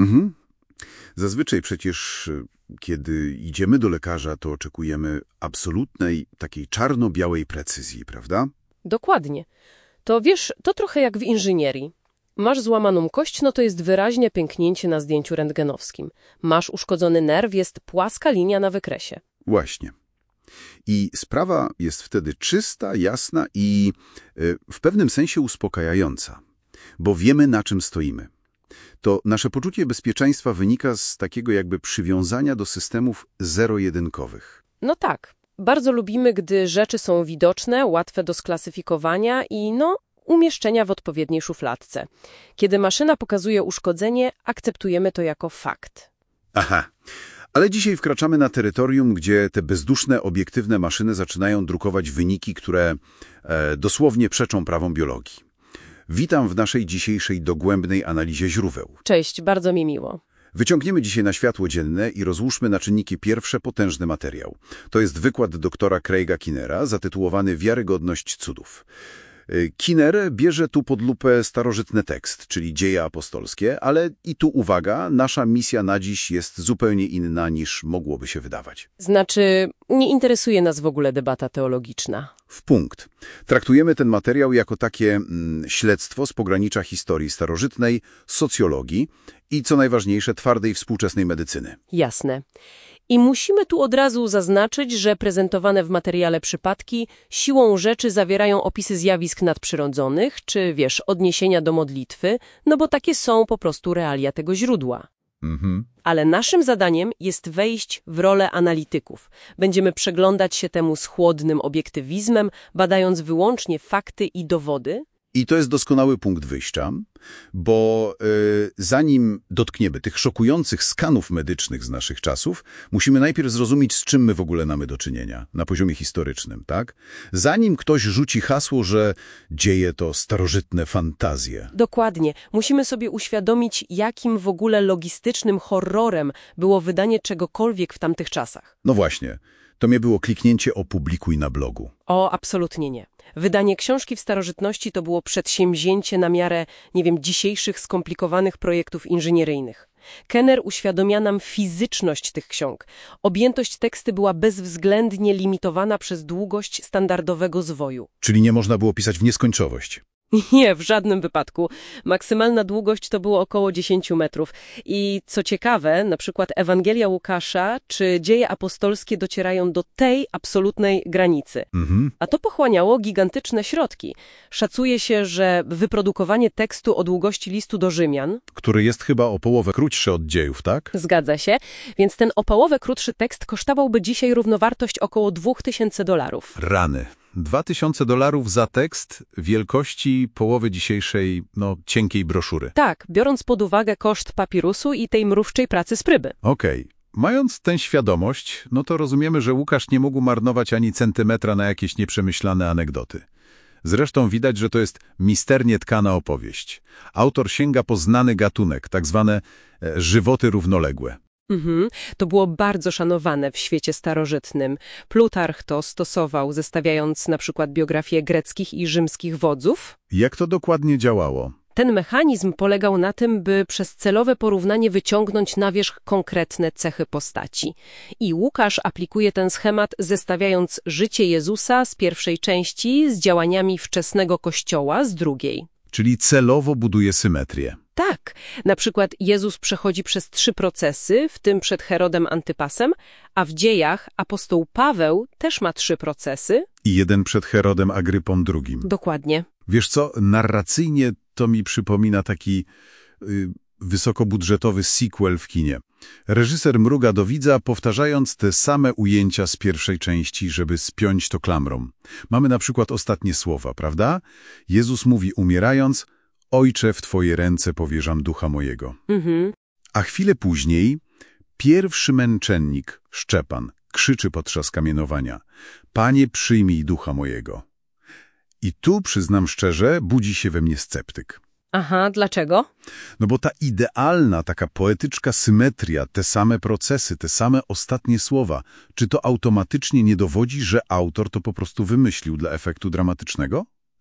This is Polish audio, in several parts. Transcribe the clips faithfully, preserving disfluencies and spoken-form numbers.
Mhm. Zazwyczaj przecież, y, kiedy idziemy do lekarza, to oczekujemy absolutnej, takiej czarno-białej precyzji, prawda? Dokładnie. To wiesz, to trochę jak w inżynierii. Masz złamaną kość, no to jest wyraźnie pęknięcie na zdjęciu rentgenowskim. Masz uszkodzony nerw, jest płaska linia na wykresie. Właśnie. I sprawa jest wtedy czysta, jasna i y, w pewnym sensie uspokajająca, bo wiemy, na czym stoimy. To nasze poczucie bezpieczeństwa wynika z takiego jakby przywiązania do systemów zero-jedynkowych. No tak. Bardzo lubimy, gdy rzeczy są widoczne, łatwe do sklasyfikowania i, no, umieszczenia w odpowiedniej szufladce. Kiedy maszyna pokazuje uszkodzenie, akceptujemy to jako fakt. Aha. Ale dzisiaj wkraczamy na terytorium, gdzie te bezduszne, obiektywne maszyny zaczynają drukować wyniki, które e, dosłownie przeczą prawom biologii. Witam w naszej dzisiejszej dogłębnej analizie źródeł. Cześć, bardzo mi miło. Wyciągniemy dzisiaj na światło dzienne i rozłóżmy na czynniki pierwsze potężny materiał. To jest wykład doktora Craiga Kinnera zatytułowany Wiarygodność cudów. Kinner bierze tu pod lupę starożytny tekst, czyli dzieje apostolskie, ale i tu uwaga, nasza misja na dziś jest zupełnie inna niż mogłoby się wydawać. Znaczy, nie interesuje nas w ogóle debata teologiczna. W punkt. Traktujemy ten materiał jako takie mm, śledztwo z pogranicza historii starożytnej, socjologii i, co najważniejsze, twardej współczesnej medycyny. Jasne. I musimy tu od razu zaznaczyć, że prezentowane w materiale przypadki siłą rzeczy zawierają opisy zjawisk nadprzyrodzonych, czy, wiesz, odniesienia do modlitwy, no bo takie są po prostu realia tego źródła. Mhm. Ale naszym zadaniem jest wejść w rolę analityków. Będziemy przeglądać się temu z chłodnym obiektywizmem, badając wyłącznie fakty i dowody. I to jest doskonały punkt wyjścia, bo y, zanim dotkniemy tych szokujących skanów medycznych z naszych czasów, musimy najpierw zrozumieć, z czym my w ogóle mamy do czynienia na poziomie historycznym, tak? Zanim ktoś rzuci hasło, że dzieje to starożytne fantazje. Dokładnie. Musimy sobie uświadomić, jakim w ogóle logistycznym horrorem było wydanie czegokolwiek w tamtych czasach. No właśnie, to mnie było kliknięcie opublikuj na blogu. O, absolutnie nie. Wydanie książki w starożytności to było przedsięwzięcie na miarę, nie wiem, dzisiejszych skomplikowanych projektów inżynieryjnych. Kenner uświadamia nam fizyczność tych ksiąg. Objętość teksty była bezwzględnie limitowana przez długość standardowego zwoju. Czyli nie można było pisać w nieskończoność. Nie, w żadnym wypadku. Maksymalna długość to było około dziesięć metrów. I co ciekawe, na przykład Ewangelia Łukasza czy dzieje apostolskie docierają do tej absolutnej granicy. Mhm. A to pochłaniało gigantyczne środki. Szacuje się, że wyprodukowanie tekstu o długości listu do Rzymian, Który jest chyba o połowę krótszy od dziejów, tak? zgadza się, więc ten o połowę krótszy tekst kosztowałby dzisiaj równowartość około dwóch tysięcy dolarów. Rany. Dwa tysiące dolarów za tekst wielkości połowy dzisiejszej, no, cienkiej broszury. Tak, biorąc pod uwagę koszt papirusu i tej mrówczej pracy z pryby. Okej. Mając tę świadomość, no to rozumiemy, że Łukasz nie mógł marnować ani centymetra na jakieś nieprzemyślane anegdoty. Zresztą widać, że to jest misternie tkana opowieść. Autor sięga po znany gatunek, tak zwane e, żywoty równoległe. Mhm. To było bardzo szanowane w świecie starożytnym. Plutarch to stosował, zestawiając na przykład biografie greckich i rzymskich wodzów. Jak to dokładnie działało? Ten mechanizm polegał na tym, by przez celowe porównanie wyciągnąć na wierzch konkretne cechy postaci. I Łukasz aplikuje ten schemat, zestawiając życie Jezusa z pierwszej części z działaniami wczesnego Kościoła z drugiej. Czyli celowo buduje symetrię. Tak, na przykład Jezus przechodzi przez trzy procesy, w tym przed Herodem Antypasem, a w dziejach apostoł Paweł też ma trzy procesy. I jeden przed Herodem Agrypą drugim. Dokładnie. Wiesz co, narracyjnie to mi przypomina taki y, wysokobudżetowy sequel w kinie. Reżyser mruga do widza, powtarzając te same ujęcia z pierwszej części, żeby spiąć to klamrą. Mamy na przykład ostatnie słowa, prawda? Jezus mówi umierając, Ojcze, w Twoje ręce powierzam ducha mojego. Mhm. A chwilę później pierwszy męczennik, Szczepan, krzyczy podczas kamienowania: Panie, przyjmij ducha mojego. I tu, przyznam szczerze, budzi się we mnie sceptyk. Aha, dlaczego? No bo ta idealna, taka poetyczna symetria, te same procesy, te same ostatnie słowa, czy to automatycznie nie dowodzi, że autor to po prostu wymyślił dla efektu dramatycznego?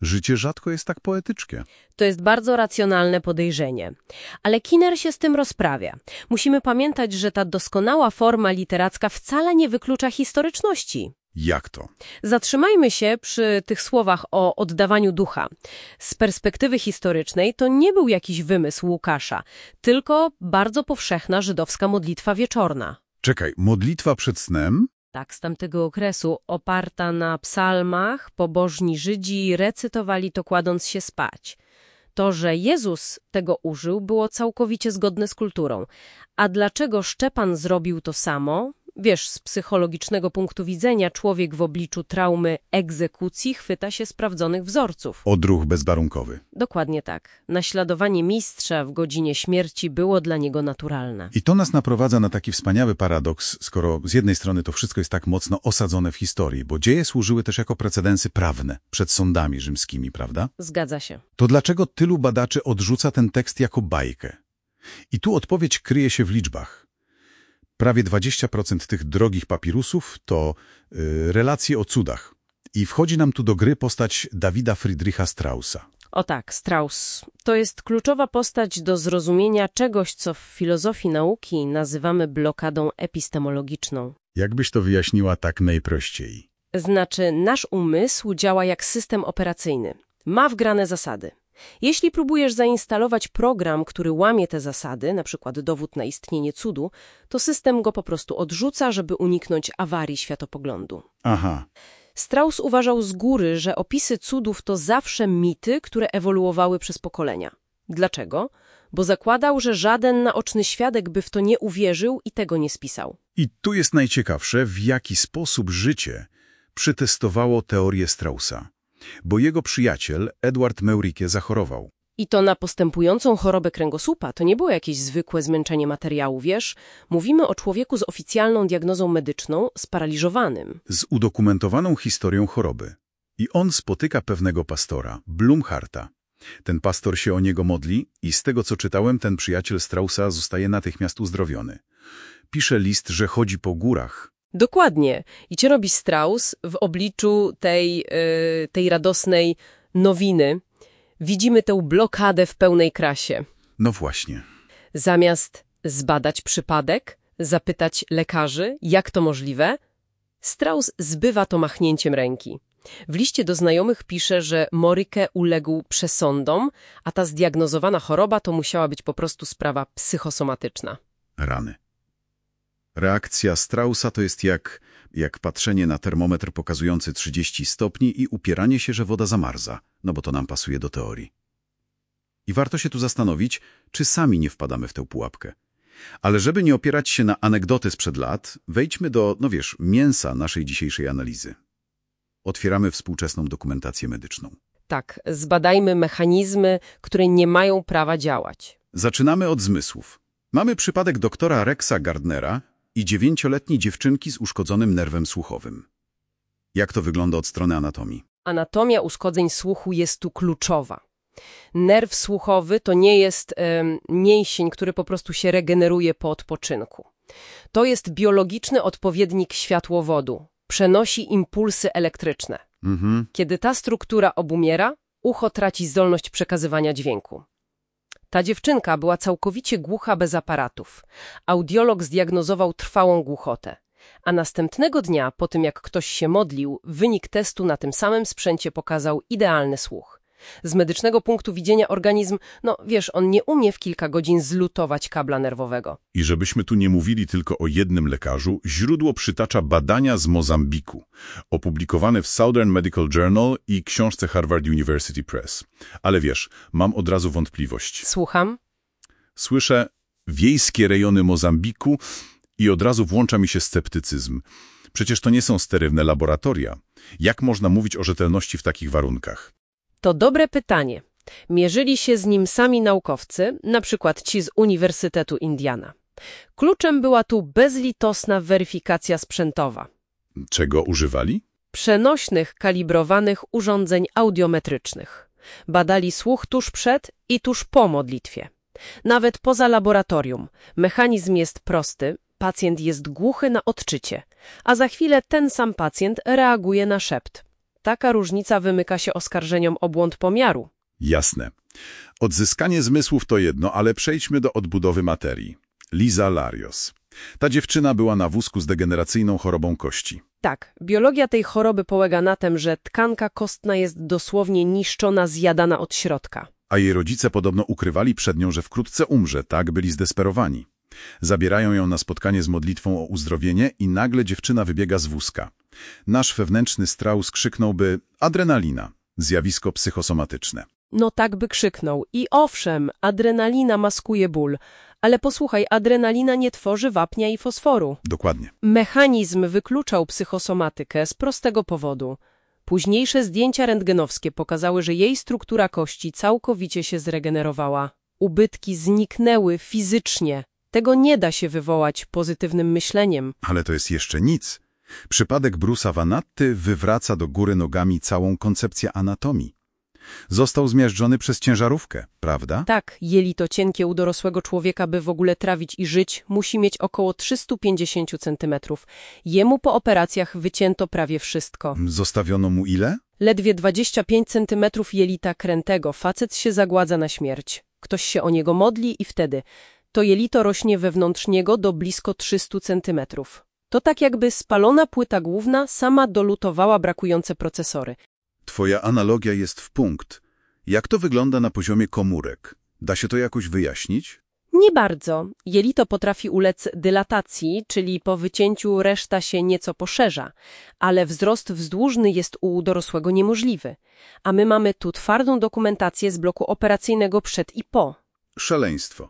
Życie rzadko jest tak poetyckie. To jest bardzo racjonalne podejrzenie. Ale Kinner się z tym rozprawia. Musimy pamiętać, że ta doskonała forma literacka wcale nie wyklucza historyczności. Jak to? Zatrzymajmy się przy tych słowach o oddawaniu ducha. Z perspektywy historycznej to nie był jakiś wymysł Łukasza, tylko bardzo powszechna żydowska modlitwa wieczorna. Czekaj, modlitwa przed snem? Tak, z tamtego okresu, oparta na psalmach, pobożni Żydzi recytowali to kładąc się spać. To, że Jezus tego użył, było całkowicie zgodne z kulturą. A dlaczego Szczepan zrobił to samo? Wiesz, z psychologicznego punktu widzenia człowiek w obliczu traumy egzekucji chwyta się sprawdzonych wzorców. Odruch bezwarunkowy. Dokładnie tak. Naśladowanie mistrza w godzinie śmierci było dla niego naturalne. I to nas naprowadza na taki wspaniały paradoks, skoro z jednej strony to wszystko jest tak mocno osadzone w historii, bo dzieje służyły też jako precedensy prawne przed sądami rzymskimi, prawda? Zgadza się. To dlaczego tylu badaczy odrzuca ten tekst jako bajkę? I tu odpowiedź kryje się w liczbach. Prawie dwadzieścia procent tych drogich papirusów to y, relacje o cudach. I wchodzi nam tu do gry postać Dawida Friedricha Straussa. O tak, Strauss. To jest kluczowa postać do zrozumienia czegoś, co w filozofii nauki nazywamy blokadą epistemologiczną. Jakbyś to wyjaśniła tak najprościej? Znaczy, nasz umysł działa jak system operacyjny. Ma wgrane zasady. Jeśli próbujesz zainstalować program, który łamie te zasady, na przykład dowód na istnienie cudu, to system go po prostu odrzuca, żeby uniknąć awarii światopoglądu. Aha. Strauss uważał z góry, że opisy cudów to zawsze mity, które ewoluowały przez pokolenia. Dlaczego? Bo zakładał, że żaden naoczny świadek by w to nie uwierzył i tego nie spisał. I tu jest najciekawsze, w jaki sposób życie przetestowało teorię Straussa. Bo jego przyjaciel, Edward Meurike, zachorował. I to na postępującą chorobę kręgosłupa. To nie było jakieś zwykłe zmęczenie materiału, wiesz? Mówimy o człowieku z oficjalną diagnozą medyczną, sparaliżowanym. Z udokumentowaną historią choroby. I on spotyka pewnego pastora, Blumharta. Ten pastor się o niego modli i z tego, co czytałem, ten przyjaciel Straussa zostaje natychmiast uzdrowiony. Pisze list, że chodzi po górach. Dokładnie. I co robi Strauss w obliczu tej, yy, tej radosnej nowiny? Widzimy tę blokadę w pełnej krasie. No właśnie. Zamiast zbadać przypadek, zapytać lekarzy, jak to możliwe, Strauss zbywa to machnięciem ręki. W liście do znajomych pisze, że Morike uległ przesądom, a ta zdiagnozowana choroba to musiała być po prostu sprawa psychosomatyczna. Rany. Reakcja Straussa to jest jak, jak patrzenie na termometr pokazujący trzydzieści stopni i upieranie się, że woda zamarza, no bo to nam pasuje do teorii. I warto się tu zastanowić, czy sami nie wpadamy w tę pułapkę. Ale żeby nie opierać się na anegdoty sprzed lat, wejdźmy do, no wiesz, mięsa naszej dzisiejszej analizy. Otwieramy współczesną dokumentację medyczną. Tak, zbadajmy mechanizmy, które nie mają prawa działać. Zaczynamy od zmysłów. Mamy przypadek doktora Rexa Gardnera i dziewięcioletniej dziewczynki z uszkodzonym nerwem słuchowym. Jak to wygląda od strony anatomii? Anatomia uszkodzeń słuchu jest tu kluczowa. Nerw słuchowy to nie jest e, mięsień, który po prostu się regeneruje po odpoczynku. To jest biologiczny odpowiednik światłowodu. Przenosi impulsy elektryczne. Mhm. Kiedy ta struktura obumiera, ucho traci zdolność przekazywania dźwięku. Ta dziewczynka była całkowicie głucha bez aparatów. Audiolog zdiagnozował trwałą głuchotę. A następnego dnia, po tym jak ktoś się modlił, wynik testu na tym samym sprzęcie pokazał idealny słuch. Z medycznego punktu widzenia organizm, no wiesz, on nie umie w kilka godzin zlutować kabla nerwowego. I żebyśmy tu nie mówili tylko o jednym lekarzu, źródło przytacza badania z Mozambiku, opublikowane w Southern Medical Journal i książce Harvard University Press. Ale wiesz, mam od razu wątpliwość. Słucham? Słyszę wiejskie rejony Mozambiku i od razu włącza mi się sceptycyzm. Przecież to nie są sterylne laboratoria. Jak można mówić o rzetelności w takich warunkach? To dobre pytanie. Mierzyli się z nim sami naukowcy, na przykład ci z Uniwersytetu Indiana. Kluczem była tu bezlitosna weryfikacja sprzętowa. Czego używali? Przenośnych, kalibrowanych urządzeń audiometrycznych. Badali słuch tuż przed i tuż po modlitwie. Nawet poza laboratorium. Mechanizm jest prosty, pacjent jest głuchy na odczycie, a za chwilę ten sam pacjent reaguje na szept. Taka różnica wymyka się oskarżeniom o błąd pomiaru. Jasne. Odzyskanie zmysłów to jedno, ale przejdźmy do odbudowy materii. Liza Larios. Ta dziewczyna była na wózku z degeneracyjną chorobą kości. Tak, biologia tej choroby polega na tym, że tkanka kostna jest dosłownie niszczona, zjadana od środka. A jej rodzice podobno ukrywali przed nią, że wkrótce umrze, tak byli zdesperowani. Zabierają ją na spotkanie z modlitwą o uzdrowienie i nagle dziewczyna wybiega z wózka. Nasz wewnętrzny Strauss krzyknąłby adrenalina, zjawisko psychosomatyczne. No tak by krzyknął. I owszem, adrenalina maskuje ból. Ale posłuchaj, adrenalina nie tworzy wapnia i fosforu. Dokładnie. Mechanizm wykluczał psychosomatykę z prostego powodu. Późniejsze zdjęcia rentgenowskie pokazały, że jej struktura kości całkowicie się zregenerowała. Ubytki zniknęły fizycznie. Tego nie da się wywołać pozytywnym myśleniem. Ale to jest jeszcze nic. Przypadek Bruce'a Vanatty wywraca do góry nogami całą koncepcję anatomii. Został zmiażdżony przez ciężarówkę, prawda? Tak, jelito cienkie u dorosłego człowieka, by w ogóle trawić i żyć, musi mieć około trzysta pięćdziesiąt centymetrów. Jemu po operacjach wycięto prawie wszystko. Zostawiono mu ile? Ledwie dwadzieścia pięć centymetrów jelita krętego. Facet się zagładza na śmierć. Ktoś się o niego modli i wtedy to jelito rośnie wewnątrz niego do blisko trzysta centymetrów. To tak jakby spalona płyta główna sama dolutowała brakujące procesory. Twoja analogia jest w punkt. Jak to wygląda na poziomie komórek? Da się to jakoś wyjaśnić? Nie bardzo. Jelito potrafi ulec dylatacji, czyli po wycięciu reszta się nieco poszerza, ale wzrost wzdłużny jest u dorosłego niemożliwy. A my mamy tu twardą dokumentację z bloku operacyjnego przed i po. Szaleństwo.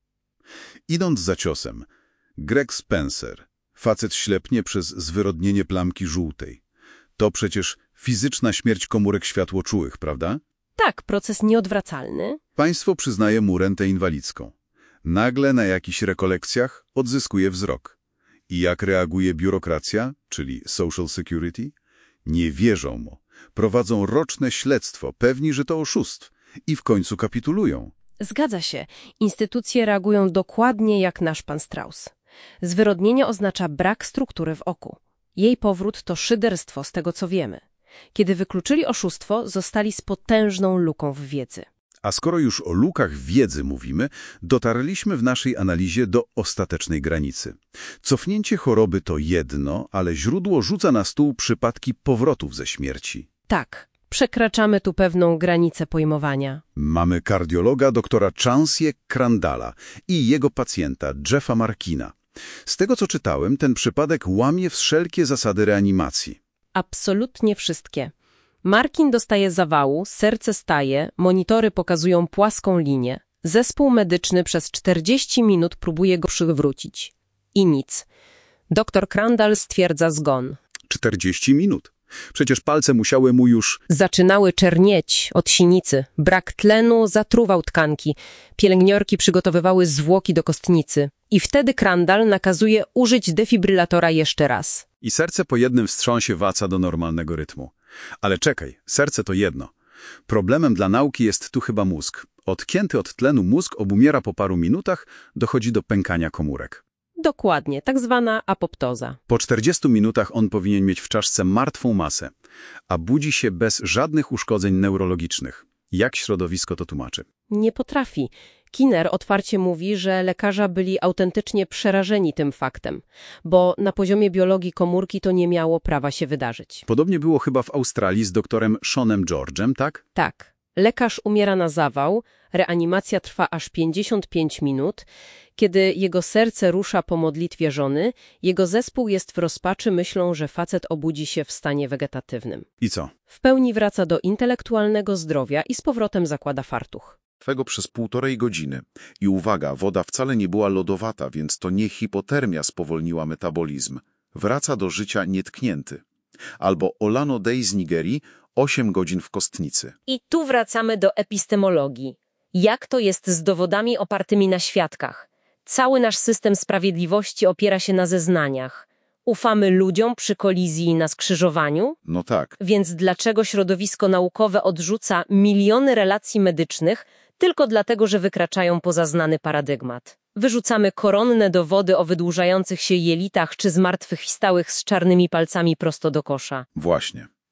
Idąc za ciosem, Greg Spencer, facet ślepnie przez zwyrodnienie plamki żółtej. To przecież fizyczna śmierć komórek światłoczułych, prawda? Tak, proces nieodwracalny. Państwo przyznaje mu rentę inwalidzką. Nagle na jakichś rekolekcjach odzyskuje wzrok. I jak reaguje biurokracja, czyli Social Security? Nie wierzą mu. Prowadzą roczne śledztwo, pewni, że to oszustw. I w końcu kapitulują. Zgadza się. Instytucje reagują dokładnie jak nasz pan Strauss. Zwyrodnienie oznacza brak struktury w oku. Jej powrót to szyderstwo z tego, co wiemy. Kiedy wykluczyli oszustwo, zostali z potężną luką w wiedzy. A skoro już o lukach wiedzy mówimy, dotarliśmy w naszej analizie do ostatecznej granicy. Cofnięcie choroby to jedno, ale źródło rzuca na stół przypadki powrotów ze śmierci. Tak, przekraczamy tu pewną granicę pojmowania. Mamy kardiologa doktora Chansie Crandalla i jego pacjenta Jeffa Markina. Z tego, co czytałem, ten przypadek łamie wszelkie zasady reanimacji. Absolutnie wszystkie. Markin dostaje zawału, serce staje, monitory pokazują płaską linię. Zespół medyczny przez czterdzieści minut próbuje go przywrócić. I nic. Doktor Crandall stwierdza zgon. czterdzieści minut. Przecież palce musiały mu już... Zaczynały czernieć od sinicy. Brak tlenu zatruwał tkanki. Pielęgniarki przygotowywały zwłoki do kostnicy. I wtedy Crandall nakazuje użyć defibrylatora jeszcze raz. I serce po jednym wstrząsie wraca do normalnego rytmu. Ale czekaj, serce to jedno. Problemem dla nauki jest tu chyba mózg. Odcięty od tlenu mózg obumiera po paru minutach, dochodzi do pękania komórek. Dokładnie, tak zwana apoptoza. Po czterdziestu minutach on powinien mieć w czaszce martwą masę, a budzi się bez żadnych uszkodzeń neurologicznych. Jak środowisko to tłumaczy? Nie potrafi. Kinner otwarcie mówi, że lekarze byli autentycznie przerażeni tym faktem, bo na poziomie biologii komórki to nie miało prawa się wydarzyć. Podobnie było chyba w Australii z doktorem Seanem George'em, tak? Tak. Lekarz umiera na zawał, reanimacja trwa aż pięćdziesiąt pięć minut. Kiedy jego serce rusza po modlitwie żony, jego zespół jest w rozpaczy, myślą, że facet obudzi się w stanie wegetatywnym. I co? W pełni wraca do intelektualnego zdrowia i z powrotem zakłada fartuch. Twego przez półtorej godziny. I uwaga, woda wcale nie była lodowata, więc to nie hipotermia spowolniła metabolizm. Wraca do życia nietknięty. Albo Olano Day z Nigerii, osiem godzin w kostnicy. I tu wracamy do epistemologii. Jak to jest z dowodami opartymi na świadkach? Cały nasz system sprawiedliwości opiera się na zeznaniach. Ufamy ludziom przy kolizji na skrzyżowaniu? No tak. Więc dlaczego środowisko naukowe odrzuca miliony relacji medycznych tylko dlatego, że wykraczają poza znany paradygmat? Wyrzucamy koronne dowody o wydłużających się jelitach czy zmartwychwstałych z czarnymi palcami prosto do kosza. Właśnie.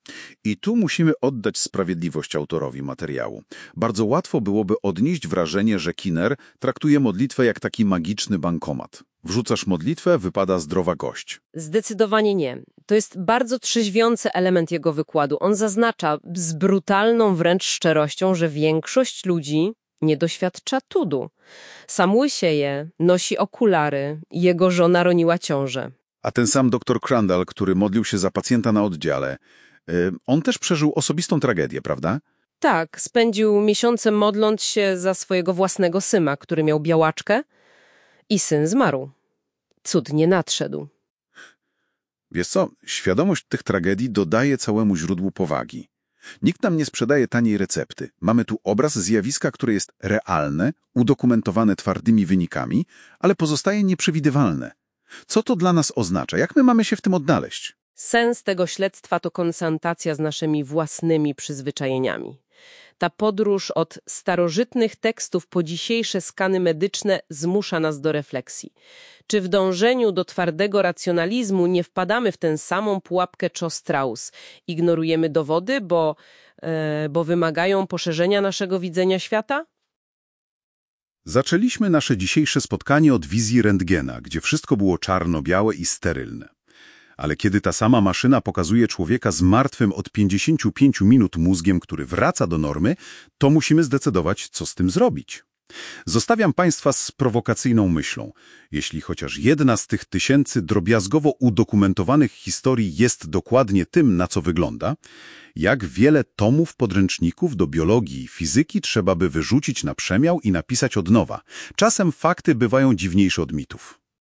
I tu musimy oddać sprawiedliwość autorowi materiału. Bardzo łatwo byłoby odnieść wrażenie, że Kinner traktuje modlitwę jak taki magiczny bankomat. Wrzucasz modlitwę, wypada zdrowa gość. Zdecydowanie nie. To jest bardzo trzeźwiący element jego wykładu. On zaznacza z brutalną wręcz szczerością, że większość ludzi nie doświadcza cudu. Sam łysieje, nosi okulary, jego żona roniła ciążę. A ten sam doktor Crandall, który modlił się za pacjenta na oddziale, yy, on też przeżył osobistą tragedię, prawda? Tak, spędził miesiące modląc się za swojego własnego syna, który miał białaczkę i syn zmarł. Cud nie nadszedł. Wiesz co, świadomość tych tragedii dodaje całemu źródłu powagi. Nikt nam nie sprzedaje taniej recepty. Mamy tu obraz zjawiska, które jest realne, udokumentowane twardymi wynikami, ale pozostaje nieprzewidywalne. Co to dla nas oznacza? Jak my mamy się w tym odnaleźć? Sens tego śledztwa to konfrontacja z naszymi własnymi przyzwyczajeniami. Ta podróż od starożytnych tekstów po dzisiejsze skany medyczne zmusza nas do refleksji. Czy w dążeniu do twardego racjonalizmu nie wpadamy w tę samą pułapkę co Strauss? Ignorujemy dowody, bo, e, bo wymagają poszerzenia naszego widzenia świata? Zaczęliśmy nasze dzisiejsze spotkanie od wizji rentgena, gdzie wszystko było czarno-białe i sterylne. Ale kiedy ta sama maszyna pokazuje człowieka z martwym od pięćdziesięciu pięciu minut mózgiem, który wraca do normy, to musimy zdecydować, co z tym zrobić. Zostawiam Państwa z prowokacyjną myślą. Jeśli chociaż jedna z tych tysięcy drobiazgowo udokumentowanych historii jest dokładnie tym, na co wygląda, jak wiele tomów podręczników do biologii i fizyki trzeba by wyrzucić na przemiał i napisać od nowa. Czasem fakty bywają dziwniejsze od mitów.